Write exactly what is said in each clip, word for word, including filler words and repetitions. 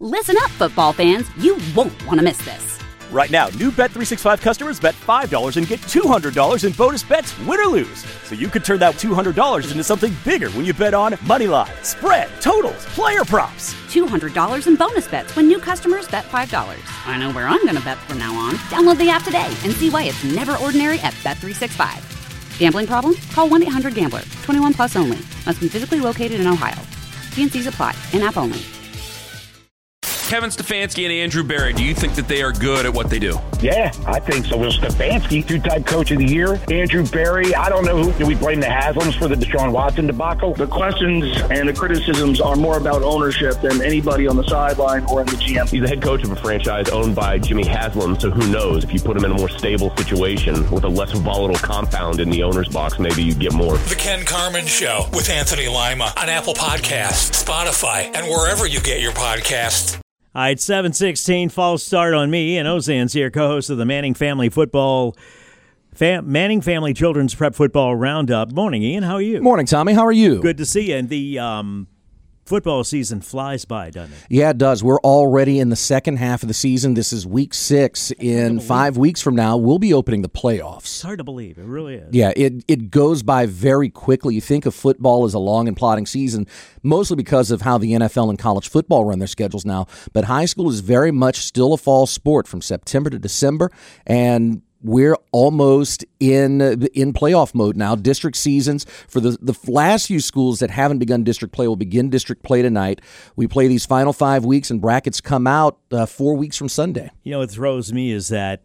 Listen up, football fans. You won't want to miss this. Right now, new Bet three sixty-five customers bet five dollars and get two hundred dollars in bonus bets, win or lose. So you could turn that two hundred dollars into something bigger when you bet on money line, spread, totals, player props. two hundred dollars in bonus bets when new customers bet five dollars. I know where I'm going to bet from now on. Download the app today and see why it's never ordinary at Bet three sixty-five. Gambling problem? Call one eight hundred gambler. twenty-one plus only. Must be physically located in Ohio. T and C's apply. In-app only. Kevin Stefanski and Andrew Berry, do you think that they are good at what they do? Yeah, I think so. Well, Stefanski, two-time coach of the year. Andrew Berry, I don't know who. Do we blame the Haslams for the Deshaun Watson debacle? The questions and the criticisms are more about ownership than anybody on the sideline or in the G M. He's the head coach of a franchise owned by Jimmy Haslam, so who knows? If you put him in a more stable situation with a less volatile compound in the owner's box, maybe you get more. The Ken Carman Show with Anthony Lima on Apple Podcasts, Spotify, and wherever you get your podcasts. All right, seven sixteen, false start on me. And Ozan's here, co-host of the Manning Family Football, Fam- Manning Family Children's Prep Football Roundup. Morning, Ian. How are you? Morning, Tommy. How are you? Good to see you. And the um, football season flies by, doesn't it? Yeah, it does. We're already in the second half of the season. This is week six. In five weeks from now, we'll be opening the playoffs. It's hard to believe. It really is. Yeah, it, it goes by very quickly. You think of football as a long and plodding season, mostly because of how the N F L and college football run their schedules now. But high school is very much still a fall sport from September to December, and we're almost in in playoff mode now. District seasons for the, the last few schools that haven't begun district play will begin district play tonight. We play these final five weeks, and brackets come out uh, four weeks from Sunday. You know what throws me is that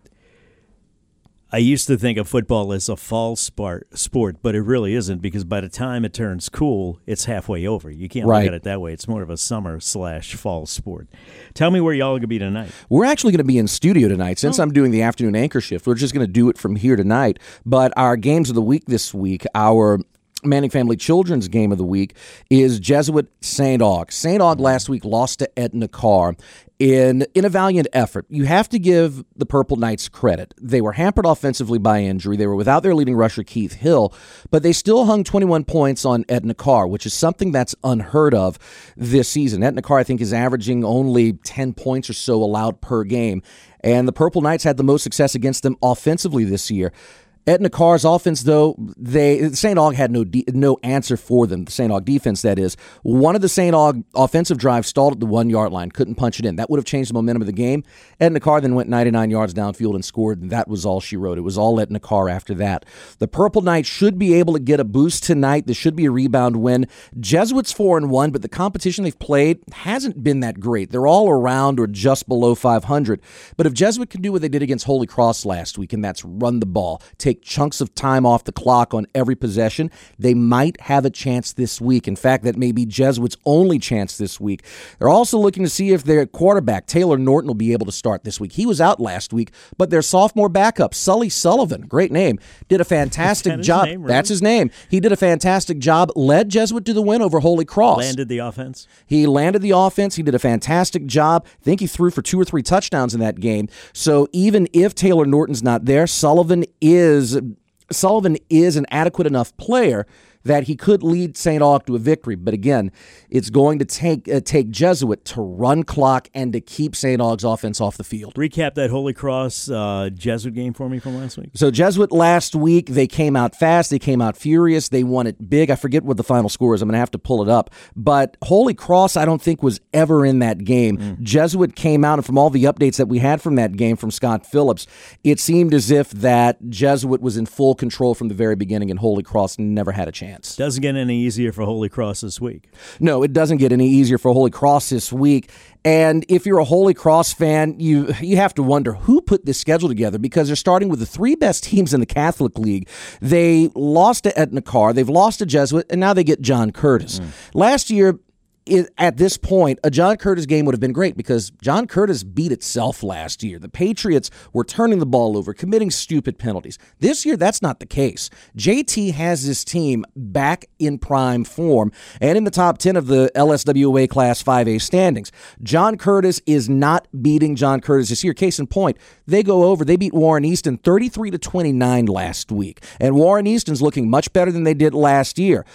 I used to think of football as a fall sport, sport, but it really isn't, because by the time it turns cool, it's halfway over. You can't right. look at it that way. It's more of a summer slash fall sport. Tell me where y'all are going to be tonight. We're actually going to be in studio tonight. Since oh. I'm doing the afternoon anchor shift, we're just going to do it from here tonight. But our games of the week this week, our Manning Family Children's game of the week is Jesuit Saint Aug. Saint Aug last week lost to Etna Carr in, in a valiant effort. You have to give the Purple Knights credit. They were hampered offensively by injury. They were without their leading rusher, Keith Hill, but they still hung twenty-one points on Etna Carr, which is something that's unheard of this season. Etna Carr, I think, is averaging only ten points or so allowed per game, and the Purple Knights had the most success against them offensively this year. Etna Carr's offense, though, they Saint Aug had no de- no answer for them. The Saint Aug defense, that is. One of the Saint Aug offensive drives stalled at the one-yard line, couldn't punch it in. That would have changed the momentum of the game. Etna Carr then went ninety-nine yards downfield and scored, and that was all she wrote. It was all Etna Carr after that. The Purple Knights should be able to get a boost tonight. This should be a rebound win. Jesuits four and one, but the competition they've played hasn't been that great. They're all around or just below five hundred. But if Jesuit can do what they did against Holy Cross last week, and that's run the ball, take chunks of time off the clock on every possession, they might have a chance this week. In fact, that may be Jesuit's only chance this week. They're also looking to see if their quarterback, Taylor Norton, will be able to start this week. He was out last week, but their sophomore backup, Sully Sullivan, great name, did a fantastic That's job. His name, really? That's his name. He did a fantastic job, led Jesuit to the win over Holy Cross. Landed the offense. He landed the offense. He did a fantastic job. I think he threw for two or three touchdowns in that game. So even if Taylor Norton's not there, Sullivan is Sullivan is an adequate enough player that he could lead Saint Aug to a victory. But again, it's going to take uh, take Jesuit to run clock and to keep Saint Aug's offense off the field. Recap that Holy Cross uh, Jesuit game for me from last week. So Jesuit last week, they came out fast. They came out furious. They won it big. I forget what the final score is. I'm going to have to pull it up. But Holy Cross, I don't think, was ever in that game. Mm. Jesuit came out, and from all the updates that we had from that game from Scott Phillips, it seemed as if that Jesuit was in full control from the very beginning, and Holy Cross never had a chance. Doesn't get any easier for Holy Cross this week. No, it doesn't get any easier for Holy Cross this week. And if you're a Holy Cross fan, you you have to wonder who put this schedule together, because they're starting with the three best teams in the Catholic League. They lost to Etna Carr, they've lost to Jesuit, and now they get John Curtis. Mm. Last year, It, at this point, a John Curtis game would have been great, because John Curtis beat itself last year. The Patriots were turning the ball over, committing stupid penalties. This year, that's not the case. J T has this team back in prime form and in the top ten of the L S W A Class five A standings. John Curtis is not beating John Curtis this year. Case in point, they go over, they beat Warren Easton thirty-three to twenty-nine last week, and Warren Easton's looking much better than they did last year.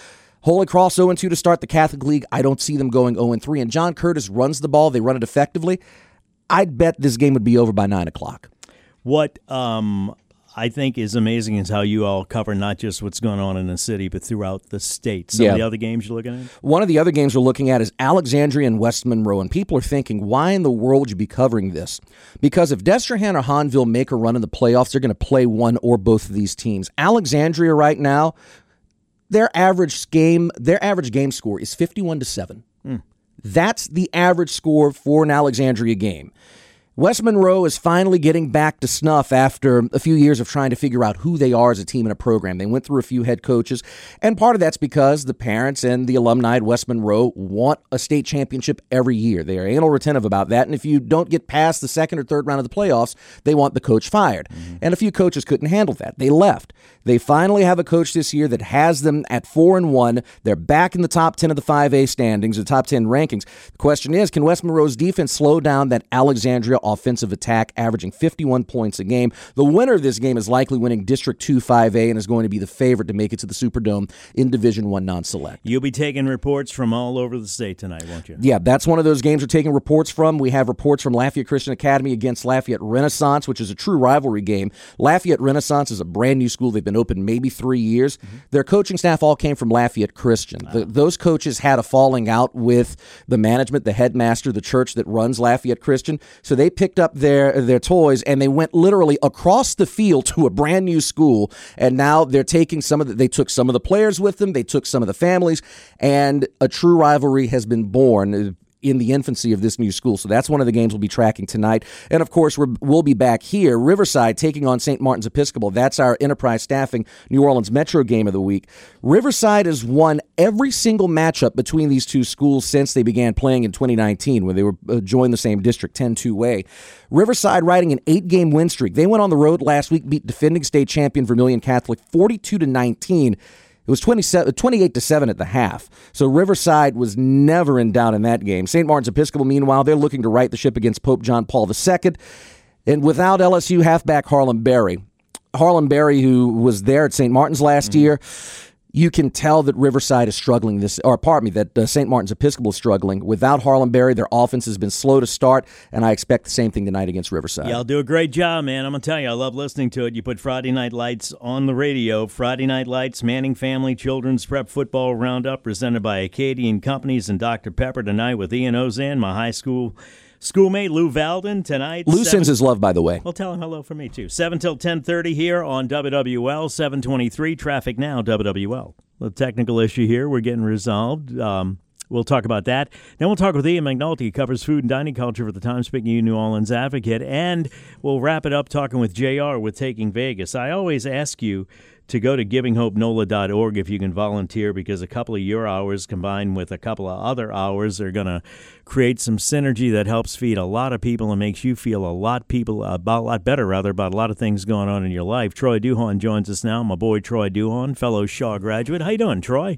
Holy Cross oh and two to start the Catholic League. I don't see them going oh and three. And John Curtis runs the ball. They run it effectively. I'd bet this game would be over by nine o'clock. What um, I think is amazing is how you all cover not just what's going on in the city, but throughout the state. Some yeah. of the other games you're looking at? One of the other games we're looking at is Alexandria and West Monroe. And people are thinking, why in the world would you be covering this? Because if Destrehan or Hahnville make a run in the playoffs, they're going to play one or both of these teams. Alexandria right now, their average game, their average game score is fifty-one to seven. Mm. That's the average score for an Alexandria game. West Monroe is finally getting back to snuff after a few years of trying to figure out who they are as a team and a program. They went through a few head coaches, and part of that's because the parents and the alumni at West Monroe want a state championship every year. They are anal retentive about that, and if you don't get past the second or third round of the playoffs, they want the coach fired. Mm-hmm. And a few coaches couldn't handle that. They left. They finally have a coach this year that has them at four and one. They're back in the top ten of the five A standings, the top ten rankings. The question is, can West Monroe's defense slow down that Alexandria offensive attack, averaging fifty-one points a game? The winner of this game is likely winning District two five A and is going to be the favorite to make it to the Superdome in Division one non-select. You'll be taking reports from all over the state tonight, won't you? Yeah, that's one of those games we're taking reports from. We have reports from Lafayette Christian Academy against Lafayette Renaissance, which is a true rivalry game. Lafayette Renaissance is a brand new school. They've been open maybe three years. Mm-hmm. Their coaching staff all came from Lafayette Christian. Wow. The, those coaches had a falling out with the management, the headmaster, the church that runs Lafayette Christian. So they picked up their their toys and they went literally across the field to a brand new school, and now they're taking some of the, they took some of the players with them, they took some of the families, and a true rivalry has been born in the infancy of this new school. So that's one of the games we'll be tracking tonight. And of course, we're, we'll be back here, Riverside taking on Saint Martin's Episcopal. That's our Enterprise Staffing New Orleans Metro game of the week. Riverside has won every single matchup between these two schools since they began playing in twenty nineteen, when they were uh, joined the same district, ten two A. Riverside riding an eight-game win streak. They went on the road last week, beat defending state champion Vermilion Catholic forty-two to nineteen. It was twenty-eight to seven at the half. So Riverside was never in doubt in that game. Saint Martin's Episcopal, meanwhile, they're looking to right the ship against Pope John Paul the Second. And without L S U halfback Harlem Berry, Harlem Berry, who was there at Saint Martin's last mm-hmm. year, you can tell that Riverside is struggling this, or pardon me, that uh, Saint Martin's Episcopal is struggling. Without Harlem Berry, their offense has been slow to start, and I expect the same thing tonight against Riverside. Y'all do a great job, man. I'm going to tell you, I love listening to it. You put Friday Night Lights on the radio. Friday Night Lights, Manning Family Children's Prep Football Roundup, presented by Acadian Companies and Doctor Pepper tonight with Ian Ozan, my high school schoolmate Lou Valden tonight. Lou sends his love, by the way. Well, tell him hello for me, too. seven till ten thirty here on W W L, seven twenty-three, Traffic Now, W W L. The technical issue here, we're getting resolved. Um, we'll talk about that. Then we'll talk with Ian McNulty, who covers food and dining culture for the Times-Picayune New Orleans Advocate. And we'll wrap it up talking with J R with Taking Vegas. I always ask you to go to giving hope nola dot org if you can volunteer, because a couple of your hours combined with a couple of other hours are going to create some synergy that helps feed a lot of people and makes you feel a lot people about a lot better rather about a lot of things going on in your life. Troy Duhon joins us now. My boy Troy Duhon, fellow Shaw graduate. How you doing, Troy?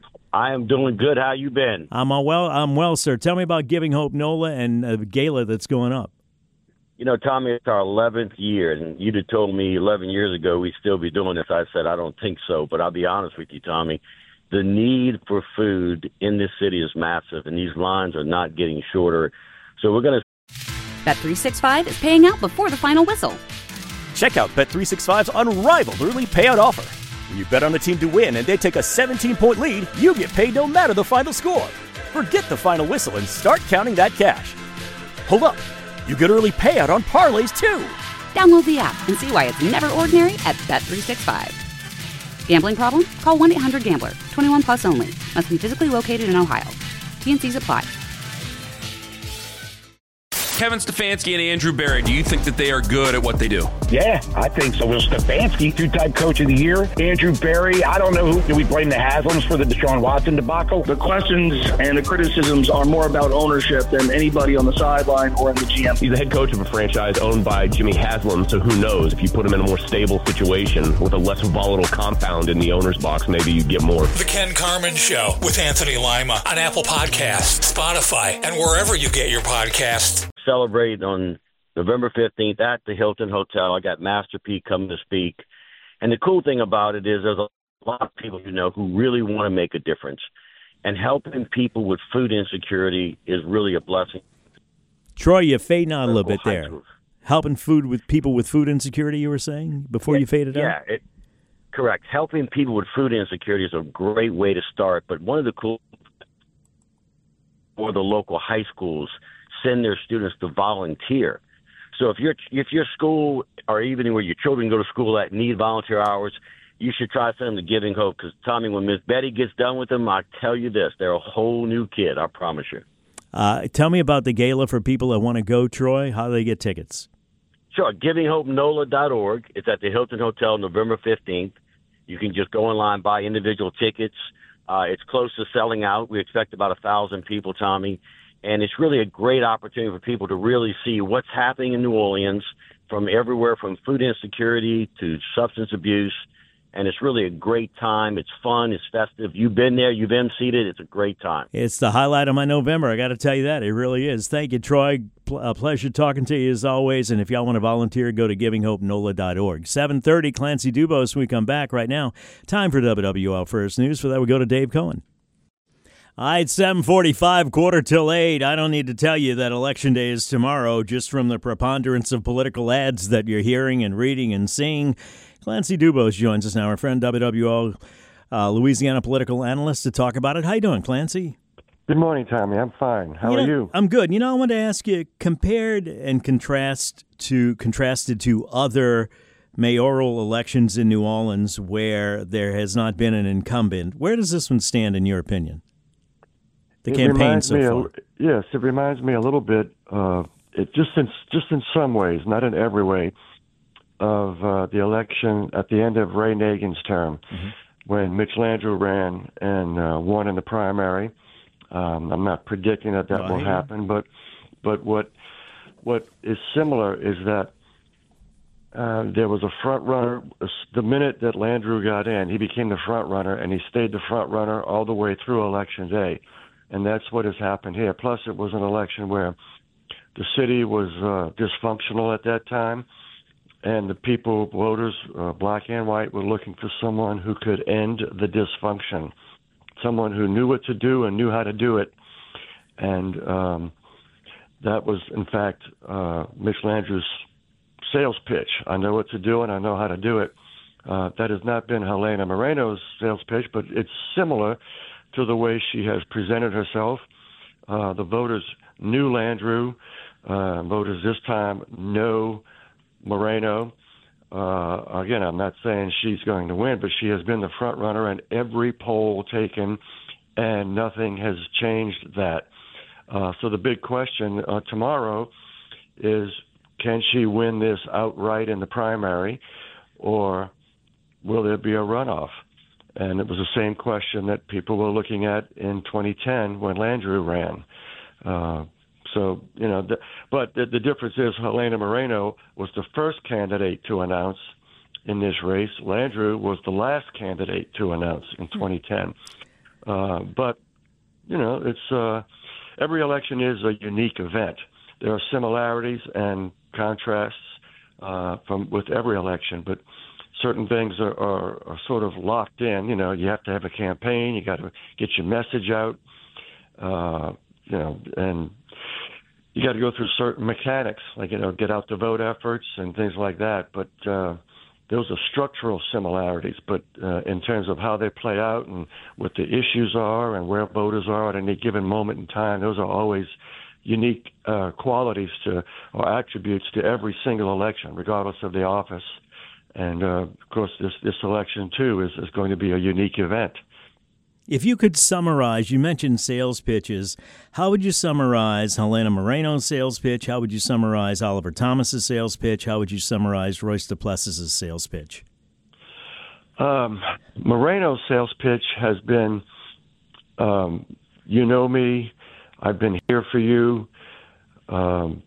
I am doing good. How you been? I'm uh, well. I'm well, sir. Tell me about Giving Hope NOLA and a gala that's going up. You know, Tommy, it's our eleventh year, and you'd have told me eleven years ago we'd still be doing this. I said, I don't think so, but I'll be honest with you, Tommy. The need for food in this city is massive, and these lines are not getting shorter. So we're going to... Bet three sixty-five is paying out before the final whistle. Check out Bet three sixty-five's unrivaled early payout offer. When you bet on a team to win and they take a seventeen-point lead, you get paid no matter the final score. Forget the final whistle and start counting that cash. Hold up. You get early payout on parlays, too. Download the app and see why it's never ordinary at Bet three sixty-five. Gambling problem? Call one eight hundred gambler. twenty-one plus only. Must be physically located in Ohio. T N Cs apply. Kevin Stefanski and Andrew Berry, do you think that they are good at what they do? Yeah, I think so. Will Stefanski, two-time coach of the year. Andrew Berry, I don't know who. Do we blame the Haslams for the Deshaun Watson debacle? The questions and the criticisms are more about ownership than anybody on the sideline or in the G M. He's the head coach of a franchise owned by Jimmy Haslam, so who knows? If you put him in a more stable situation with a less volatile compound in the owner's box, maybe you get more. The Ken Carman Show with Anthony Lima on Apple Podcasts, Spotify, and wherever you get your podcasts. Celebrate on November fifteenth at the Hilton Hotel. I got Master P coming to speak. And the cool thing about it is there's a a lot of people you know who really want to make a difference. And helping people with food insecurity is really a blessing. Troy, you fading out a little bit there. Helping food with people with food insecurity, you were saying, before yeah, you faded yeah, out? Yeah, correct. Helping people with food insecurity is a great way to start. But one of the cool or the local high schools send their students to volunteer. So if your if your school or even where your children go to school that need volunteer hours, you should try to send them to Giving Hope because, Tommy, when Miss Betty gets done with them, I tell you this, they're a whole new kid, I promise you. Uh, tell me about the gala for people that want to go, Troy. How do they get tickets? Sure, giving hope nola dot org. It's at the Hilton Hotel November fifteenth. You can just go online, buy individual tickets. Uh, it's close to selling out. We expect about one thousand people, Tommy. And it's really a great opportunity for people to really see what's happening in New Orleans from everywhere from food insecurity to substance abuse. And it's really a great time. It's fun. It's festive. You've been there. You've emceed it. It's a great time. It's the highlight of my November. I got to tell you that. It really is. Thank you, Troy. A pleasure talking to you as always. And if y'all want to volunteer, go to giving hope nola dot org. seven thirty, Clancy Dubose. When we come back right now, time for W W L First News. For that, we go to Dave Cohen. All right, seven forty-five, quarter till eight. I don't need to tell you that Election Day is tomorrow, just from the preponderance of political ads that you're hearing and reading and seeing. Clancy Dubose joins us now, our friend W W L uh, Louisiana political analyst, to talk about it. How you doing, Clancy? Good morning, Tommy. I'm fine. How you are know, you? I'm good. You know, I wanted to ask you, compared and contrast to contrasted to other mayoral elections in New Orleans where there has not been an incumbent, where does this one stand in your opinion? The it campaign so me far. A, yes, it reminds me a little bit. Uh, it just in just in some ways, not in every way, of uh, the election at the end of Ray Nagin's term, mm-hmm. when Mitch Landrieu ran and uh, won in the primary. Um, I'm not predicting that that oh, will happen, but but what what is similar is that uh, there was a front runner. The minute that Landrieu got in, he became the front runner, and he stayed the front runner all the way through Election Day. And that's what has happened here. Plus, it was an election where the city was uh, dysfunctional at that time, and the people, voters, uh, black and white, were looking for someone who could end the dysfunction, someone who knew what to do and knew how to do it. And um, that was, in fact, uh, Mitch Landrieu's sales pitch. I know what to do, and I know how to do it. Uh, that has not been Helena Moreno's sales pitch, but it's similar to the way she has presented herself. Uh, the voters knew Landrieu. Uh, voters this time know Moreno. Uh, again, I'm not saying she's going to win, but she has been the front runner in every poll taken, and nothing has changed that. Uh, so the big question uh, tomorrow is, can she win this outright in the primary, or will there be a runoff? And it was the same question that people were looking at in twenty ten when Landrieu ran. Uh, so, you know, the, but the, the difference is Helena Moreno was the first candidate to announce in this race. Landrieu was the last candidate to announce in twenty ten. Uh, but, you know, it's uh, every election is a unique event. There are similarities and contrasts uh, from with every election, but certain things are, are, are sort of locked in. You know, you have to have a campaign. You got to get your message out. Uh, you know, and you got to go through certain mechanics, like, you know, get out the vote efforts and things like that. But uh, those are structural similarities. But uh, in terms of how they play out and what the issues are and where voters are at any given moment in time, those are always unique uh, qualities to or attributes to every single election, regardless of the office. And, uh, of course, this, this election, too, is, is going to be a unique event. If you could summarize, you mentioned sales pitches. How would you summarize Helena Moreno's sales pitch? How would you summarize Oliver Thomas's sales pitch? How would you summarize Royce Duplessis's sales pitch? Um, Moreno's sales pitch has been, um, you know me, I've been here for you. Um,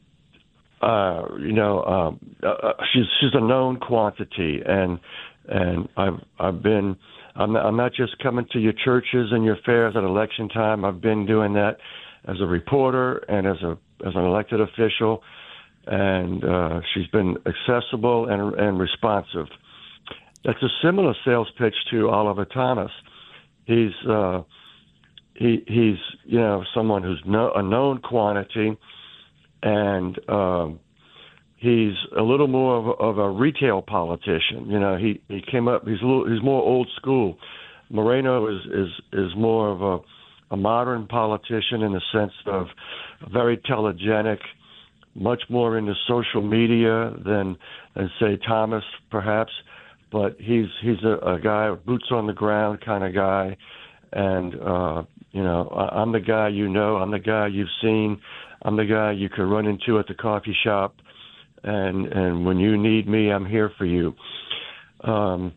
uh, you know, um, uh, she's she's a known quantity, and and I've I've been. I'm not, I'm not just coming to your churches and your fairs at election time. I've been doing that as a reporter and as a as an elected official, and uh, she's been accessible and and responsive. that's a similar sales pitch to Oliver Thomas. He's uh, he he's you know someone who's no, a known quantity, and um, he's a little more of a, of a retail politician. You know, he, he came up. He's a little, he's more old school. Moreno is is is more of a a modern politician in the sense of very telegenic, much more into social media than than say Thomas perhaps. But he's he's a, a guy, boots on the ground kind of guy, and uh, you know, I'm the guy you know, I'm the guy you've seen, I'm the guy you can run into at the coffee shop, and and when you need me, I'm here for you. Um,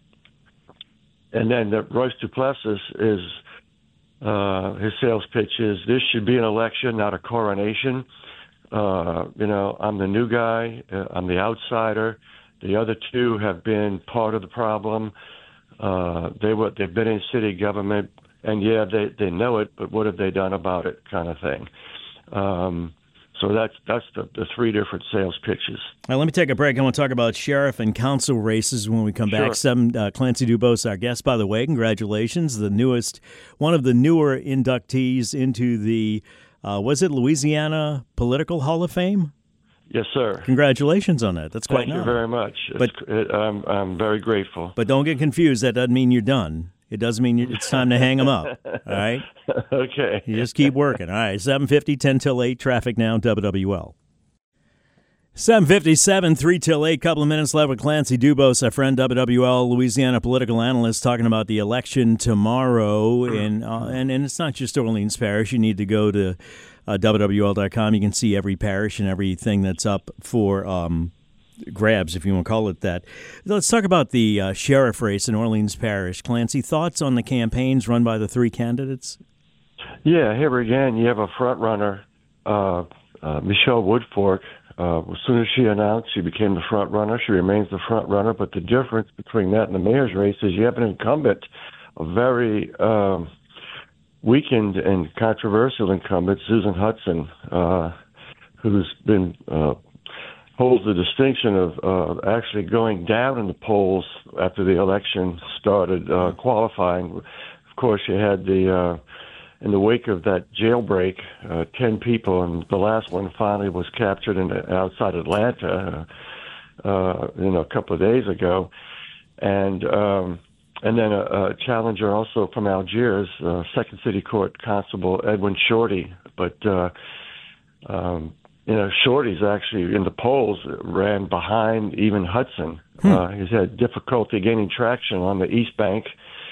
and then the Royce Duplessis is uh, his sales pitch is this should be an election, not a coronation. Uh, you know, I'm the new guy, uh, I'm the outsider. The other two have been part of the problem. Uh, they were they've been in city government, and yeah, they they know it, but what have they done about it, kind of thing. Um, so that's that's the, the three different sales pitches. Now, let me take a break. I want to talk about sheriff and council races when we come Sure. back. Some uh, Clancy Dubose, our guest, by the way. Congratulations, the newest, one of the newer inductees into the uh, was it Louisiana Political Hall of Fame? Yes, sir. Congratulations on that. That's quite Thank you nice. very much. But it, I'm I'm very grateful. But don't get confused. That doesn't mean you're done. It doesn't mean you, it's time to hang them up. All right? Okay. You just keep working. All right, seven fifty, ten till eight, traffic now, W W L. seven fifty-seven, three till eight, couple of minutes left with Clancy Dubose, our friend, W W L Louisiana political analyst, talking about the election tomorrow. And, uh, and, and it's not just Orleans Parish. You need to go to uh, W W L dot com. You can see every parish and everything that's up for um, grabs, if you want to call it that. Let's talk about the uh, sheriff race in Orleans Parish. Clancy, thoughts on the campaigns run by the three candidates? Yeah, here again, you have a front runner, uh, uh, Michelle Woodfork. Uh, as soon as she announced she became the front runner, she remains the front runner. But the difference between that and the mayor's race is you have an incumbent, a very um, weakened and controversial incumbent, Susan Hudson, uh, who's been uh, holds the distinction of uh, actually going down in the polls after the election started uh, qualifying. Of course, you had the uh, in the wake of that jailbreak, uh, ten people, and the last one finally was captured in outside Atlanta, uh, uh, you know, a couple of days ago, and um, and then a, a challenger also from Algiers, uh, Second City Court Constable Edwin Shorty, but uh, um, you know, Shorty's actually in the polls ran behind even Hudson. Hmm. Uh, he's had difficulty gaining traction on the East Bank.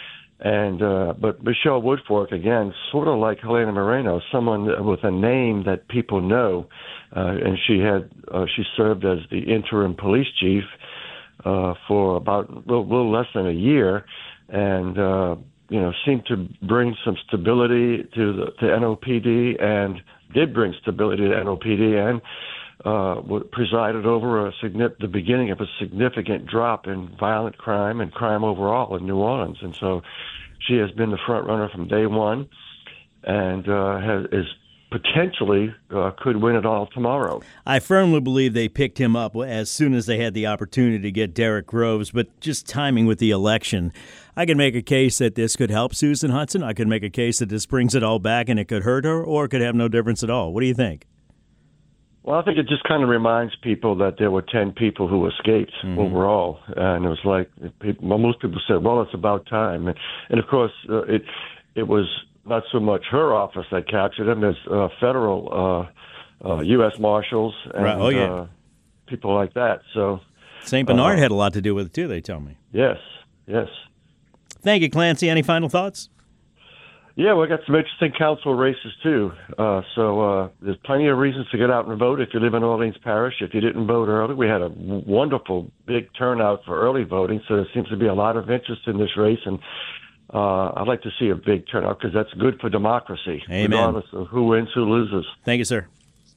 And uh, but Michelle Woodfork, again, sort of like Helena Moreno, someone with a name that people know, uh, and she had uh, she served as the interim police chief uh, for about a little, little less than a year, and uh, you know seemed to bring some stability to the to N O P D, and did bring stability to N O P D, and uh, presided over a significant, the beginning of a significant drop in violent crime and crime overall in New Orleans. And so she has been the front runner from day one, and uh, has, is potentially uh, could win it all tomorrow. I firmly believe they picked him up as soon as they had the opportunity to get Derek Groves, but just timing with the election. I can make a case that this could help Susan Hudson. I could make a case that this brings it all back and it could hurt her, or it could have no difference at all. What do you think? Well, I think it just kind of reminds people that there were ten people who escaped mm-hmm. overall, and it was like people, well, most people said, "Well, it's about time," and, and of course, uh, it it was not so much her office that captured him as uh, federal uh, uh, U S Marshals and right. oh, yeah. uh, people like that. So Saint Bernard uh, had a lot to do with it too. They tell me. Yes, yes. Thank you, Clancy. Any final thoughts? Yeah, we got some interesting council races, too. Uh, so uh, there's plenty of reasons to get out and vote if you live in Orleans Parish. If you didn't vote early, we had a wonderful big turnout for early voting, so there seems to be a lot of interest in this race. And uh, I'd like to see a big turnout because that's good for democracy, Amen. Regardless of who wins, who loses. Thank you, sir.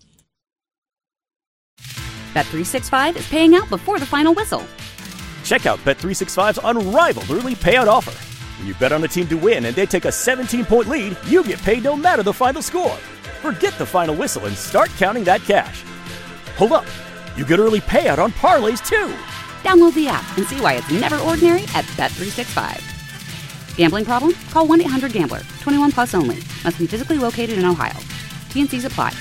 Bet three sixty-five is paying out before the final whistle. Check out Bet three sixty-five's unrivaled early payout offer. When you bet on a team to win and they take a seventeen-point lead, you get paid no matter the final score. Forget the final whistle and start counting that cash. Hold up. You get early payout on parlays, too. Download the app and see why it's never ordinary at Bet three sixty-five. Gambling problem? Call one eight hundred gambler. twenty-one plus only. Must be physically located in Ohio. T and C's apply.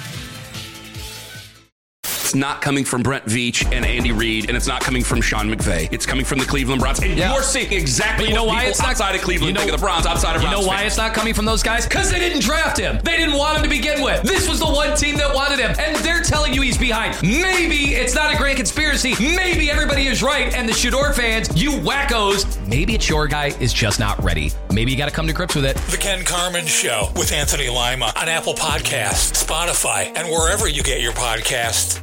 It's not coming from Brent Veach and Andy Reid, and it's not coming from Sean McVay. It's coming from the Cleveland Browns. And yeah. you're seeing exactly you know what why people it's not, outside of Cleveland you know, think of the Browns, outside of You Browns know why fans. it's not coming from those guys? Because they didn't draft him. They didn't want him to begin with. This was the one team that wanted him, and they're telling you he's behind. Maybe it's not a grand conspiracy. Maybe everybody is right, and the Shador fans, you wackos, maybe it's your guy is just not ready. Maybe you got to come to grips with it. The Ken Carman Show with Anthony Lima on Apple Podcasts, Spotify, and wherever you get your podcasts.